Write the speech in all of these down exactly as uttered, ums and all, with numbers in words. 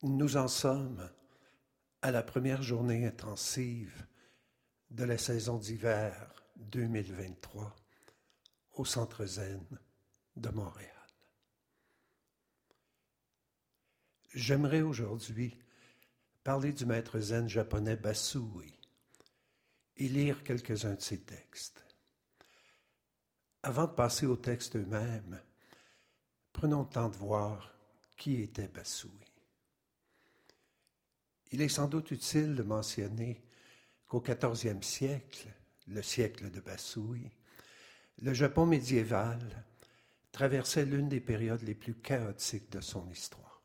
Nous en sommes à la première journée intensive de la saison d'hiver deux mille vingt-trois au Centre Zen de Montréal. J'aimerais aujourd'hui parler du maître zen japonais Basui et lire quelques-uns de ses textes. Avant de passer aux textes eux-mêmes, prenons le temps de voir qui était Basui. Il est sans doute utile de mentionner qu'au quatorzième siècle, le siècle de Basui, le Japon médiéval traversait l'une des périodes les plus chaotiques de son histoire.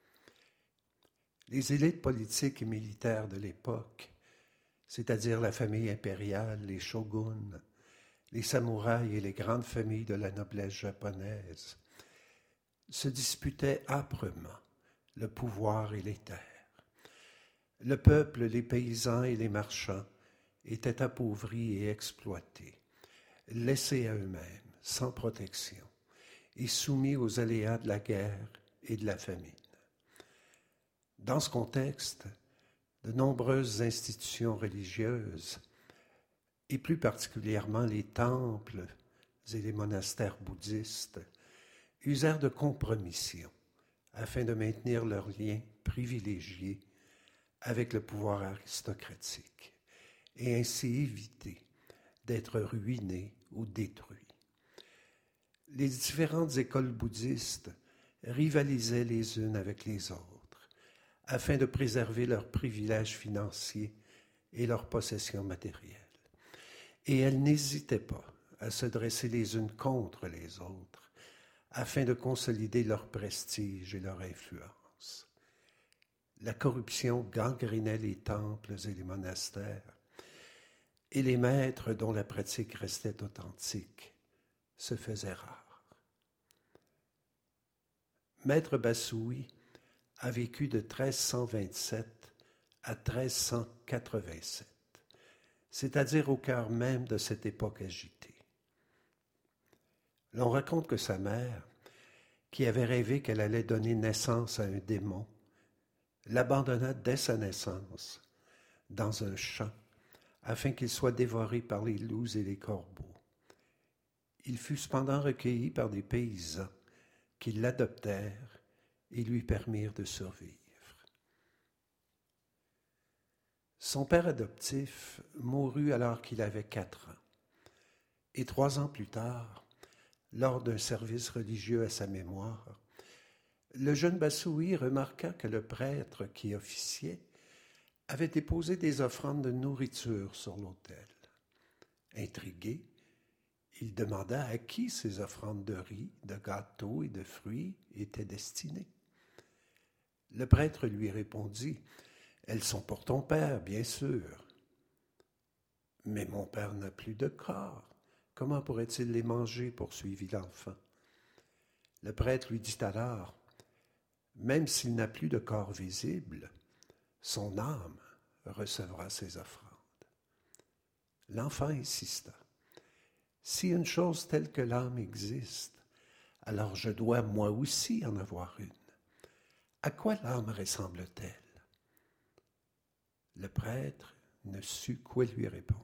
Les élites politiques et militaires de l'époque, c'est-à-dire la famille impériale, les shoguns, les samouraïs et les grandes familles de la noblesse japonaise, se disputaient âprement le pouvoir et les terres. Le peuple, les paysans et les marchands étaient appauvris et exploités, laissés à eux-mêmes, sans protection, et soumis aux aléas de la guerre et de la famine. Dans ce contexte, de nombreuses institutions religieuses, et plus particulièrement les temples et les monastères bouddhistes, usèrent de compromissions afin de maintenir leurs liens privilégiés avec le pouvoir aristocratique et ainsi éviter d'être ruinés ou détruits. Les différentes écoles bouddhistes rivalisaient les unes avec les autres afin de préserver leurs privilèges financiers et leurs possessions matérielles. Et elles n'hésitaient pas à se dresser les unes contre les autres afin de consolider leur prestige et leur influence. La corruption gangrénait les temples et les monastères, et les maîtres dont la pratique restait authentique se faisaient rares. Maître Basui a vécu de treize cent vingt-sept à treize cent quatre-vingt-sept, c'est-à-dire au cœur même de cette époque agitée. L'on raconte que sa mère, qui avait rêvé qu'elle allait donner naissance à un démon, l'abandonna dès sa naissance dans un champ afin qu'il soit dévoré par les loups et les corbeaux. Il fut cependant recueilli par des paysans qui l'adoptèrent et lui permirent de survivre. Son père adoptif mourut alors qu'il avait quatre ans, et trois ans plus tard, lors d'un service religieux à sa mémoire, le jeune Basui remarqua que le prêtre qui officiait avait déposé des offrandes de nourriture sur l'autel. Intrigué, il demanda à qui ces offrandes de riz, de gâteaux et de fruits étaient destinées. Le prêtre lui répondit : « Elles sont pour ton père, bien sûr. »« Mais mon père n'a plus de corps. Comment pourrait-il les manger ?» poursuivit l'enfant. Le prêtre lui dit alors : « Même s'il n'a plus de corps visible, son âme recevra ses offrandes. » L'enfant insista. « Si une chose telle que l'âme existe, alors je dois moi aussi en avoir une. À quoi l'âme ressemble-t-elle » Le prêtre ne sut quoi lui répondre.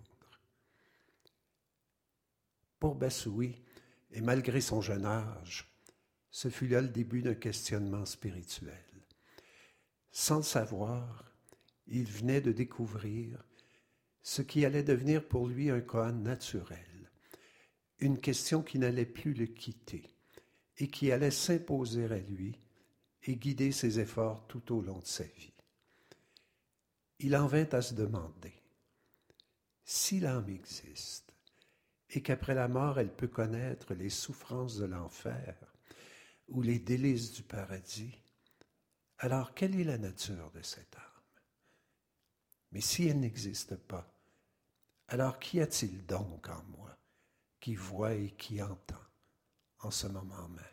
Pour Basui, et malgré son jeune âge, ce fut là le début d'un questionnement spirituel. Sans le savoir, il venait de découvrir ce qui allait devenir pour lui un koan naturel, une question qui n'allait plus le quitter et qui allait s'imposer à lui et guider ses efforts tout au long de sa vie. Il en vint à se demander, si l'âme existe et qu'après la mort elle peut connaître les souffrances de l'enfer ou les délices du paradis, alors quelle est la nature de cette âme? Mais si elle n'existe pas, alors qu'y a-t-il donc en moi qui voit et qui entend en ce moment même?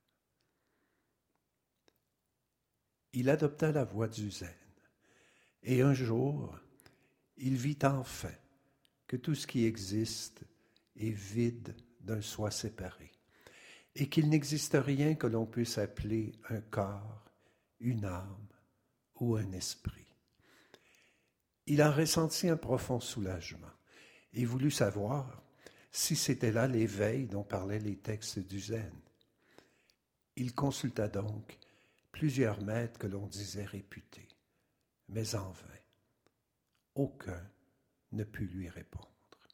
Il adopta la voie du zen, et un jour, il vit enfin que tout ce qui existe est vide d'un soi séparé, et qu'il n'existe rien que l'on puisse appeler un corps, une âme ou un esprit. Il en ressentit un profond soulagement et voulut savoir si c'était là l'éveil dont parlaient les textes du Zen. Il consulta donc plusieurs maîtres que l'on disait réputés, mais en vain. Aucun ne put lui répondre.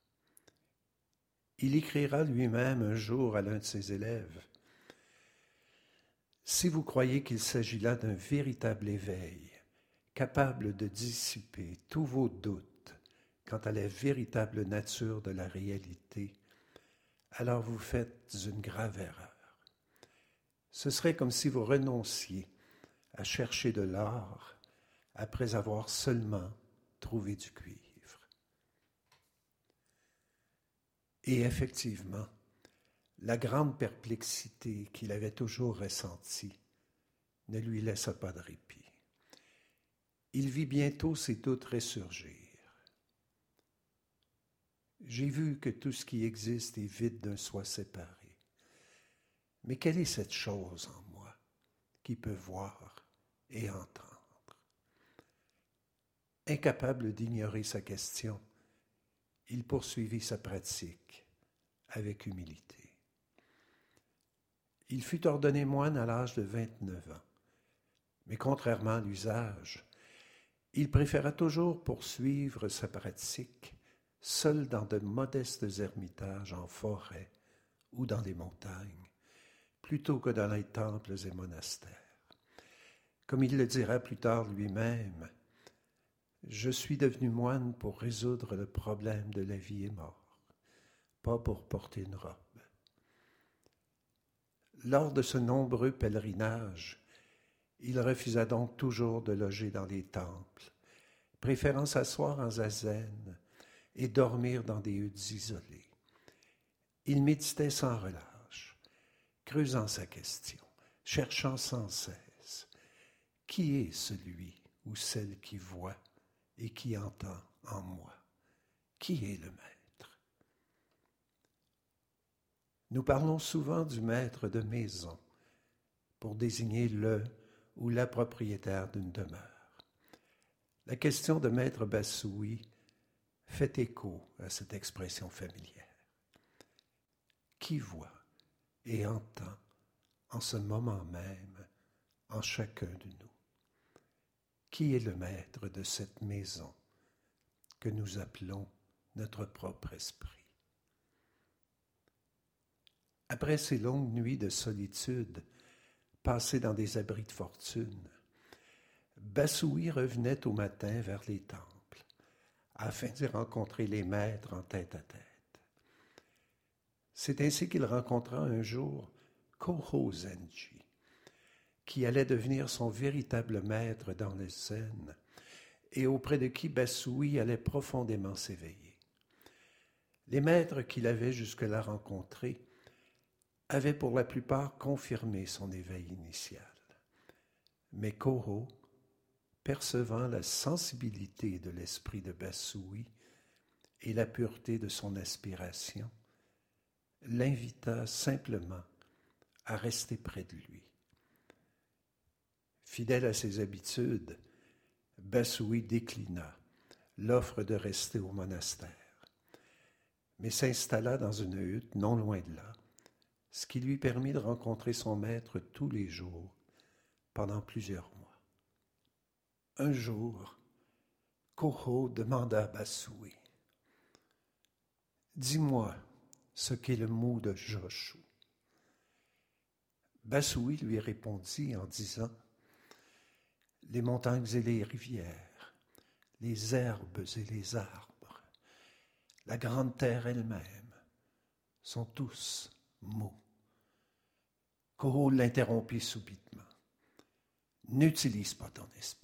Il écrira lui-même un jour à l'un de ses élèves: « Si vous croyez qu'il s'agit là d'un véritable éveil, capable de dissiper tous vos doutes quant à la véritable nature de la réalité, alors vous faites une grave erreur. Ce serait comme si vous renonciez à chercher de l'or après avoir seulement trouvé du cuivre. » Et effectivement, la grande perplexité qu'il avait toujours ressentie ne lui laissa pas de répit. Il vit bientôt ses doutes ressurgir. J'ai vu que tout ce qui existe est vide d'un soi séparé. Mais quelle est cette chose en moi qui peut voir et entendre? Incapable d'ignorer sa question, il poursuivit sa pratique avec humilité. Il fut ordonné moine à l'âge de vingt-neuf ans, mais contrairement à l'usage, il préféra toujours poursuivre sa pratique seul dans de modestes ermitages en forêt ou dans les montagnes, plutôt que dans les temples et monastères. Comme il le dira plus tard lui-même, « Je suis devenu moine pour résoudre le problème de la vie et mort, pas pour porter une robe. » Lors de ce nombreux pèlerinage, il refusa donc toujours de loger dans les temples, préférant s'asseoir en zazen et dormir dans des huttes isolées. Il méditait sans relâche, creusant sa question, cherchant sans cesse « Qui est celui ou celle qui voit et qui entend en moi? Qui est le maître? » Nous parlons souvent du maître de maison pour désigner le ou la propriétaire d'une demeure. La question de maître Bassoui fait écho à cette expression familière. Qui voit et entend en ce moment même en chacun de nous? Qui est le maître de cette maison que nous appelons notre propre esprit? Après ces longues nuits de solitude passées dans des abris de fortune, Bassoui revenait au matin vers les temples afin d'y rencontrer les maîtres en tête à tête. C'est ainsi qu'il rencontra un jour Kōhō Zenji, qui allait devenir son véritable maître dans le zen et auprès de qui Bassoui allait profondément s'éveiller. Les maîtres qu'il avait jusque-là rencontrés avaient pour la plupart confirmé son éveil initial. Mais Kōhō, percevant la sensibilité de l'esprit de Bassoui et la pureté de son aspiration, l'invita simplement à rester près de lui. Fidèle à ses habitudes, Bassoui déclina l'offre de rester au monastère, mais s'installa dans une hutte non loin de là, ce qui lui permit de rencontrer son maître tous les jours pendant plusieurs mois. Un jour, Kōhō demanda à Bassoui: « Dis-moi ce qu'est le mot de Joshu. » Bassoui lui répondit en disant: « Les montagnes et les rivières, les herbes et les arbres, la grande terre elle-même sont tous mots. » Kōhō l'interrompit subitement. « N'utilise pas ton esprit. »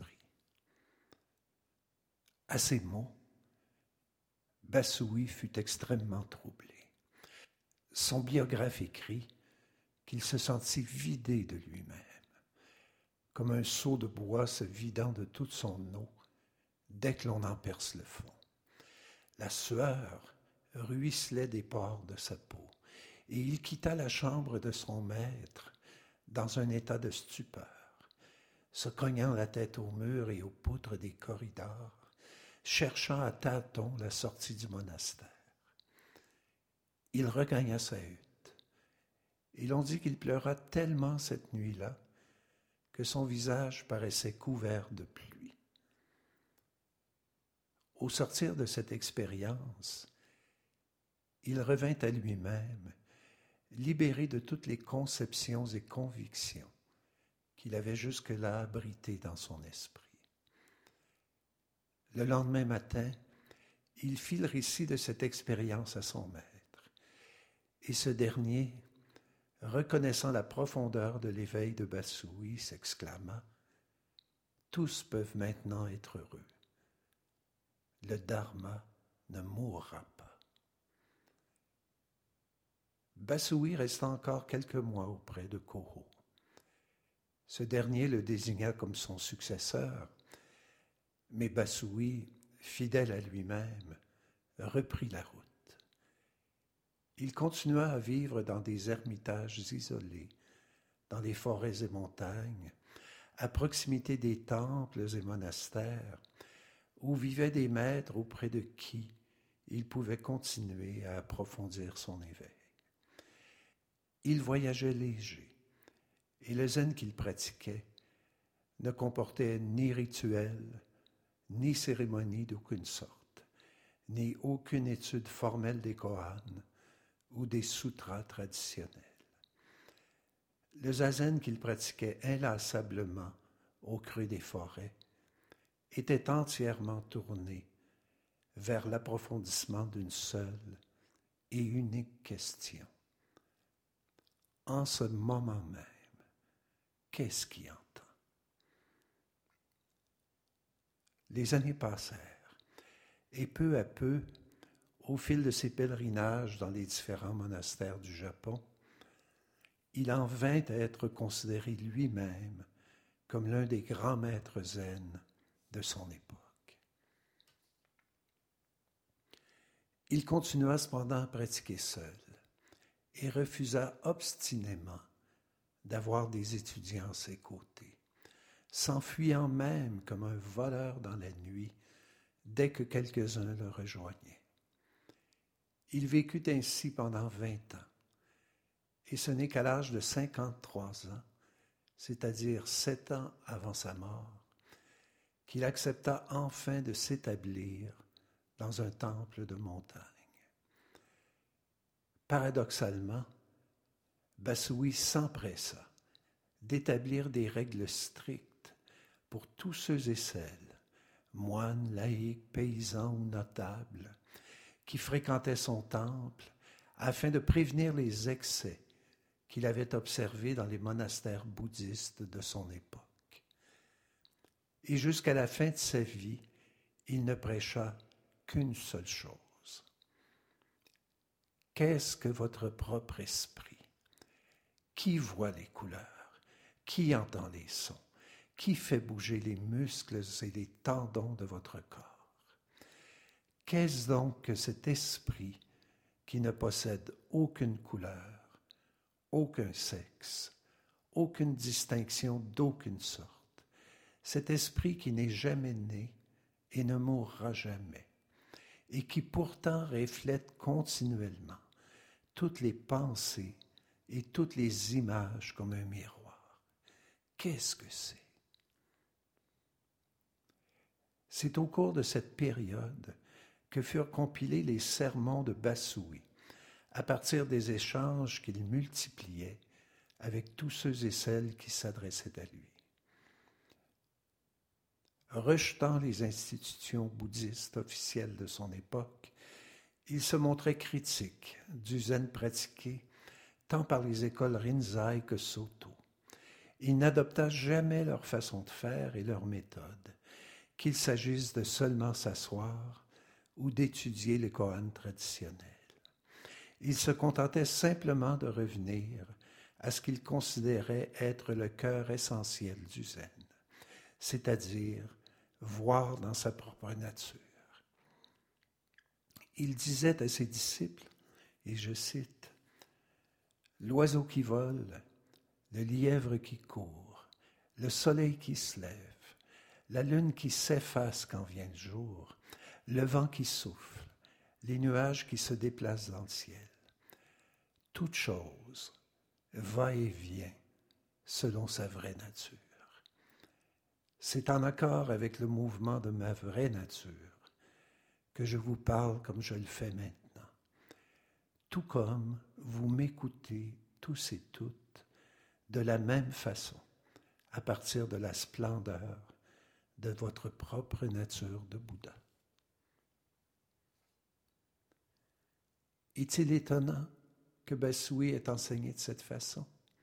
À ces mots, Bassoui fut extrêmement troublé. Son biographe écrit qu'il se sentit vidé de lui-même, comme un seau de bois se vidant de toute son eau dès que l'on en perce le fond. La sueur ruisselait des pores de sa peau, et il quitta la chambre de son maître dans un état de stupeur, se cognant la tête au mur et aux poutres des corridors, cherchant à tâtons la sortie du monastère. Il regagna sa hutte, et l'on dit qu'il pleura tellement cette nuit-là que son visage paraissait couvert de pluie. Au sortir de cette expérience, il revint à lui-même, libéré de toutes les conceptions et convictions qu'il avait jusque-là abritées dans son esprit. Le lendemain matin, il fit le récit de cette expérience à son maître, et ce dernier, reconnaissant la profondeur de l'éveil de Basoui, s'exclama « Tous peuvent maintenant être heureux. Le Dharma ne mourra pas. » Basoui resta encore quelques mois auprès de Koro. Ce dernier le désigna comme son successeur, mais Basoui, fidèle à lui-même, reprit la route. Il continua à vivre dans des ermitages isolés, dans les forêts et montagnes, à proximité des temples et monastères, où vivaient des maîtres auprès de qui il pouvait continuer à approfondir son éveil. Il voyageait léger, et le zen qu'il pratiquait ne comportait ni rituel, ni cérémonie d'aucune sorte, ni aucune étude formelle des koans ou des sutras traditionnels. Le zazen qu'il pratiquait inlassablement au creux des forêts était entièrement tourné vers l'approfondissement d'une seule et unique question. En ce moment même, qu'est-ce qui entend? Les années passèrent, et peu à peu, au fil de ses pèlerinages dans les différents monastères du Japon, il en vint à être considéré lui-même comme l'un des grands maîtres zen de son époque. Il continua cependant à pratiquer seul et refusa obstinément d'avoir des étudiants à ses côtés, s'enfuyant même comme un voleur dans la nuit dès que quelques-uns le rejoignaient. Il vécut ainsi pendant vingt ans, et ce n'est qu'à l'âge de cinquante-trois ans, c'est-à-dire sept ans avant sa mort, qu'il accepta enfin de s'établir dans un temple de montagne. Paradoxalement, Basoui s'empressa d'établir des règles strictes pour tous ceux et celles, moines, laïcs, paysans ou notables, qui fréquentaient son temple afin de prévenir les excès qu'il avait observés dans les monastères bouddhistes de son époque. Et jusqu'à la fin de sa vie, il ne prêcha qu'une seule chose. Qu'est-ce que votre propre esprit? Qui voit les couleurs? Qui entend les sons? Qui fait bouger les muscles et les tendons de votre corps? Qu'est-ce donc que cet esprit qui ne possède aucune couleur, aucun sexe, aucune distinction d'aucune sorte, cet esprit qui n'est jamais né et ne mourra jamais, et qui pourtant reflète continuellement toutes les pensées et toutes les images comme un miroir? Qu'est-ce que c'est? C'est au cours de cette période que furent compilés les sermons de Basoui, à partir des échanges qu'il multipliait avec tous ceux et celles qui s'adressaient à lui. Rejetant les institutions bouddhistes officielles de son époque, il se montrait critique du zen pratiqué tant par les écoles Rinzai que Soto. Il n'adopta jamais leur façon de faire et leur méthode, qu'il s'agisse de seulement s'asseoir ou d'étudier les koans traditionnels. Il se contentait simplement de revenir à ce qu'il considérait être le cœur essentiel du zen, c'est-à-dire voir dans sa propre nature. Il disait à ses disciples, et je cite, « L'oiseau qui vole, le lièvre qui court, le soleil qui se lève, la lune qui s'efface quand vient le jour, le vent qui souffle, les nuages qui se déplacent dans le ciel. Toute chose va et vient selon sa vraie nature. C'est en accord avec le mouvement de ma vraie nature que je vous parle comme je le fais maintenant. Tout comme vous m'écoutez tous et toutes de la même façon, à partir de la splendeur de votre propre nature de Bouddha. Est-il étonnant que Basui ait enseigné de cette façon?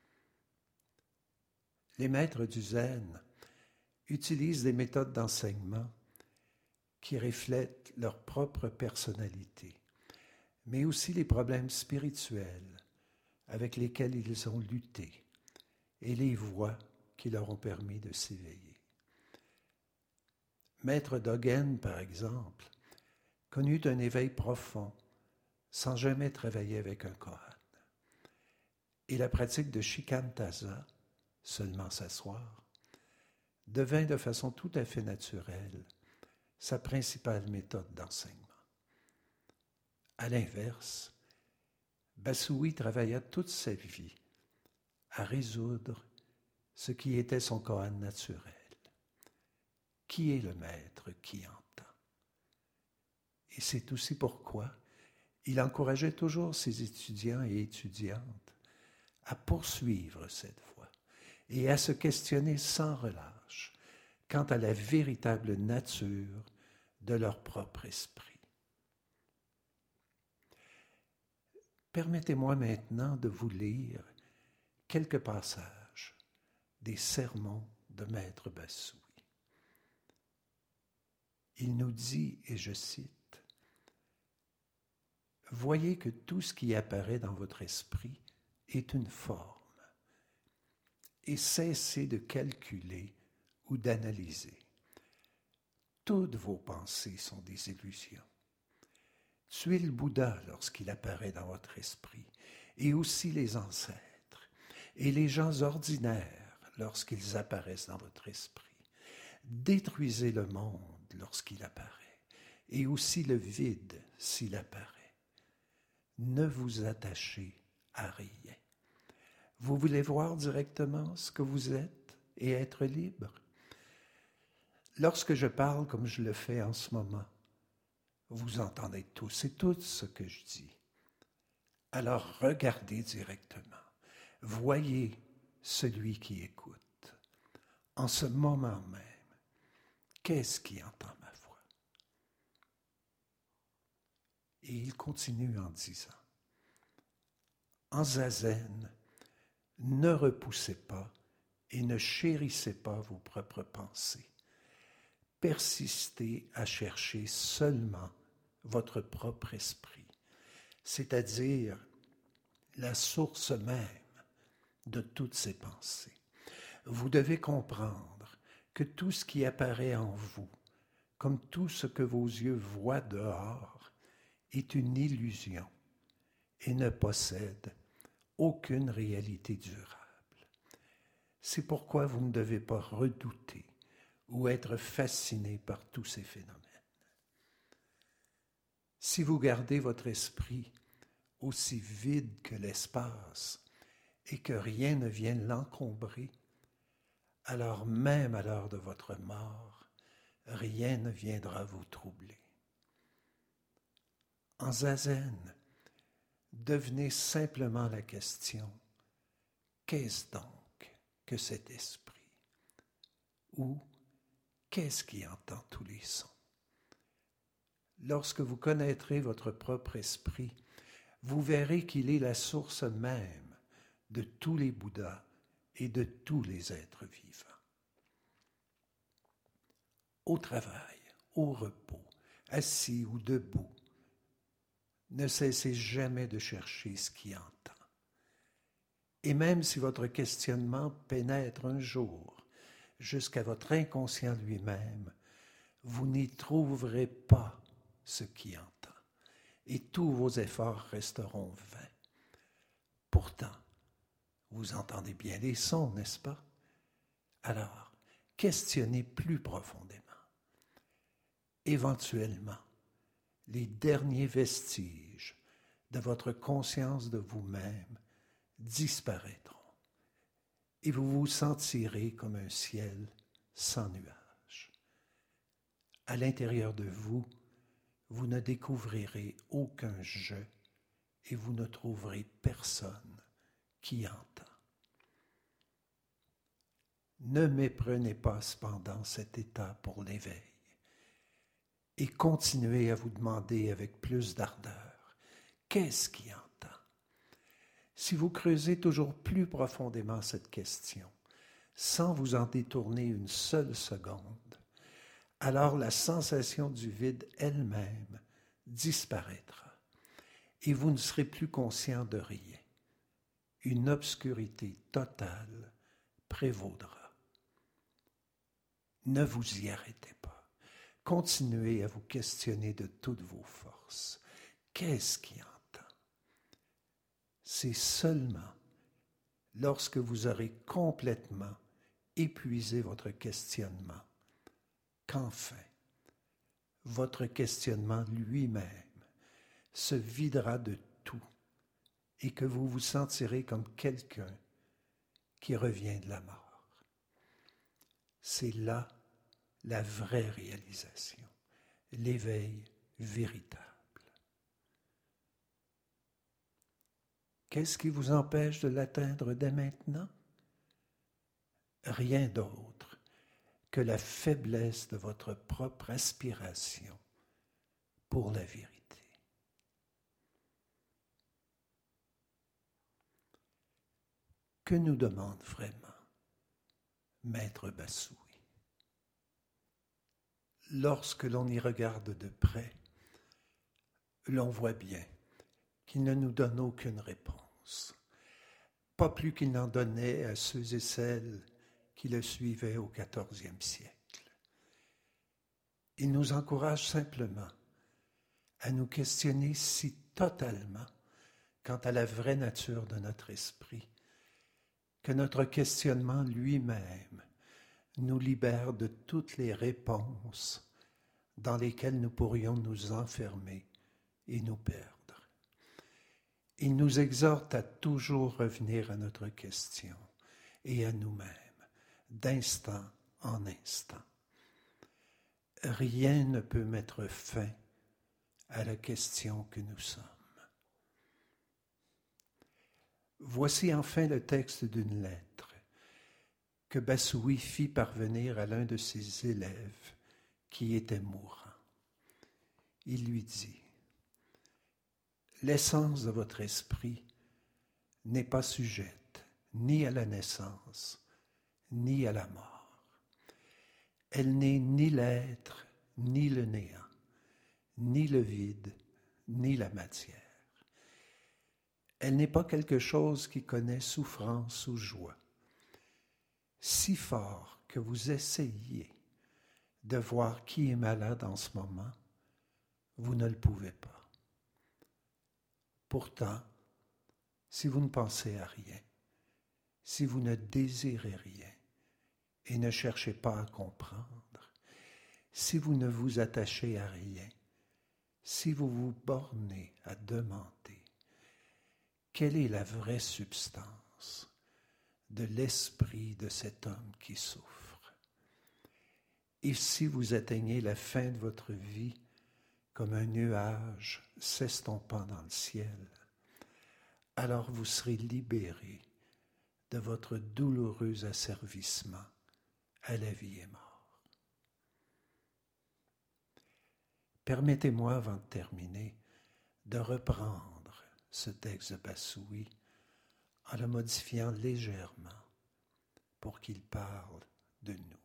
Les maîtres du Zen utilisent des méthodes d'enseignement qui reflètent leur propre personnalité, mais aussi les problèmes spirituels avec lesquels ils ont lutté et les voies qui leur ont permis de s'éveiller. Maître Dogen, par exemple, connut un éveil profond sans jamais travailler avec un koan. Et la pratique de Shikantaza, seulement s'asseoir, devint de façon tout à fait naturelle sa principale méthode d'enseignement. À l'inverse, Basui travailla toute sa vie à résoudre ce qui était son koan naturel. Qui est le maître qui entend? Et c'est aussi pourquoi il encourageait toujours ses étudiants et étudiantes à poursuivre cette voie et à se questionner sans relâche quant à la véritable nature de leur propre esprit. Permettez-moi maintenant de vous lire quelques passages des sermons de Maître Basui. Il nous dit, et je cite, « Voyez que tout ce qui apparaît dans votre esprit est une forme, et cessez de calculer ou d'analyser. Toutes vos pensées sont des illusions. Tuez le Bouddha lorsqu'il apparaît dans votre esprit, et aussi les ancêtres, et les gens ordinaires lorsqu'ils apparaissent dans votre esprit. Détruisez le monde lorsqu'il apparaît, et aussi le vide s'il apparaît. Ne vous attachez à rien. Vous voulez voir directement ce que vous êtes et être libre? Lorsque je parle comme je le fais en ce moment, vous entendez tous et toutes ce que je dis. Alors regardez directement. Voyez celui qui écoute. En ce moment même, qu'est-ce qui entend ma voix? Et il continue en disant, en zazen, ne repoussez pas et ne chérissez pas vos propres pensées. Persistez à chercher seulement votre propre esprit, c'est-à-dire la source même de toutes ces pensées. Vous devez comprendre que tout ce qui apparaît en vous, comme tout ce que vos yeux voient dehors, est une illusion et ne possède aucune réalité durable. C'est pourquoi vous ne devez pas redouter ou être fasciné par tous ces phénomènes. Si vous gardez votre esprit aussi vide que l'espace et que rien ne vienne l'encombrer, alors même à l'heure de votre mort, rien ne viendra vous troubler. En zazen, devenez simplement la question, qu'est-ce donc que cet esprit? Ou qu'est-ce qui entend tous les sons? Lorsque vous connaîtrez votre propre esprit, vous verrez qu'il est la source même de tous les Bouddhas et de tous les êtres vivants. Au travail, au repos, assis ou debout, ne cessez jamais de chercher ce qui entend. Et même si votre questionnement pénètre un jour jusqu'à votre inconscient lui-même, vous n'y trouverez pas ce qui entend, et tous vos efforts resteront vains. Pourtant, vous entendez bien les sons, n'est-ce pas? Alors, questionnez plus profondément. Éventuellement, les derniers vestiges de votre conscience de vous-même disparaîtront et vous vous sentirez comme un ciel sans nuages. À l'intérieur de vous, vous ne découvrirez aucun je et vous ne trouverez personne qui entend. Ne méprenez pas cependant cet état pour l'éveil et continuez à vous demander avec plus d'ardeur, qu'est-ce qui entend? Si vous creusez toujours plus profondément cette question, sans vous en détourner une seule seconde, alors la sensation du vide elle-même disparaîtra et vous ne serez plus conscient de rien. Une obscurité totale prévaudra. Ne vous y arrêtez pas. Continuez à vous questionner de toutes vos forces. Qu'est-ce qui entend? C'est seulement lorsque vous aurez complètement épuisé votre questionnement qu'enfin, votre questionnement lui-même se videra de tout et que vous vous sentirez comme quelqu'un qui revient de la mort. C'est là la vraie réalisation, l'éveil véritable. Qu'est-ce qui vous empêche de l'atteindre dès maintenant? Rien d'autre que la faiblesse de votre propre aspiration pour la vérité. Que nous demande vraiment Maître Basoui? Lorsque l'on y regarde de près, l'on voit bien qu'il ne nous donne aucune réponse, pas plus qu'il n'en donnait à ceux et celles qui le suivaient au quatorzième siècle. Il nous encourage simplement à nous questionner si totalement quant à la vraie nature de notre esprit, que notre questionnement lui-même nous libère de toutes les réponses dans lesquelles nous pourrions nous enfermer et nous perdre. Il nous exhorte à toujours revenir à notre question et à nous-mêmes, d'instant en instant. Rien ne peut mettre fin à la question que nous sommes. Voici enfin le texte d'une lettre que Basoui fit parvenir à l'un de ses élèves qui était mourant. Il lui dit: « L'essence de votre esprit n'est pas sujette ni à la naissance, ni à la mort. Elle n'est ni l'être, ni le néant, ni le vide, ni la matière. Elle n'est pas quelque chose qui connaît souffrance ou joie. Si fort que vous essayiez de voir qui est malade en ce moment, vous ne le pouvez pas. Pourtant, si vous ne pensez à rien, si vous ne désirez rien et ne cherchez pas à comprendre, si vous ne vous attachez à rien, si vous vous bornez à demander quelle est la vraie substance de l'esprit de cet homme qui souffre, et si vous atteignez la fin de votre vie comme un nuage s'estompant dans le ciel, alors vous serez libéré de votre douloureux asservissement à la vie et mort. Permettez-moi, avant de terminer, de reprendre ce texte de Basoui en le modifiant légèrement pour qu'il parle de nous.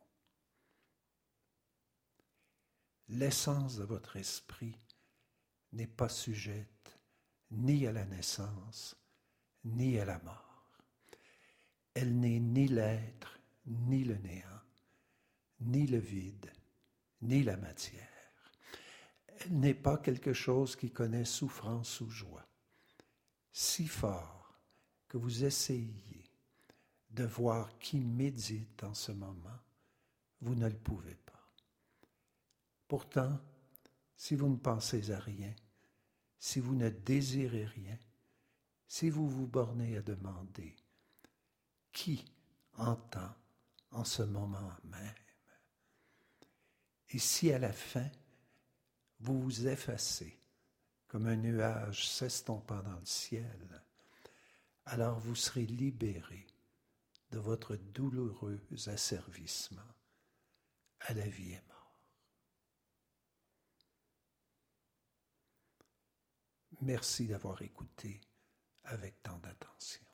L'essence de votre esprit n'est pas sujette ni à la naissance, ni à la mort. Elle n'est ni l'être, ni le néant, ni le vide, ni la matière. Elle n'est pas quelque chose qui connaît souffrance ou joie. Si fort que vous essayiez de voir qui médite en ce moment, vous ne le pouvez pas. Pourtant, si vous ne pensez à rien, si vous ne désirez rien, si vous vous bornez à demander qui entend en ce moment même, et si à la fin, vous vous effacez comme un nuage s'estompant dans le ciel, alors vous serez libérés de votre douloureux asservissement à la vie et mort. Merci d'avoir écouté avec tant d'attention.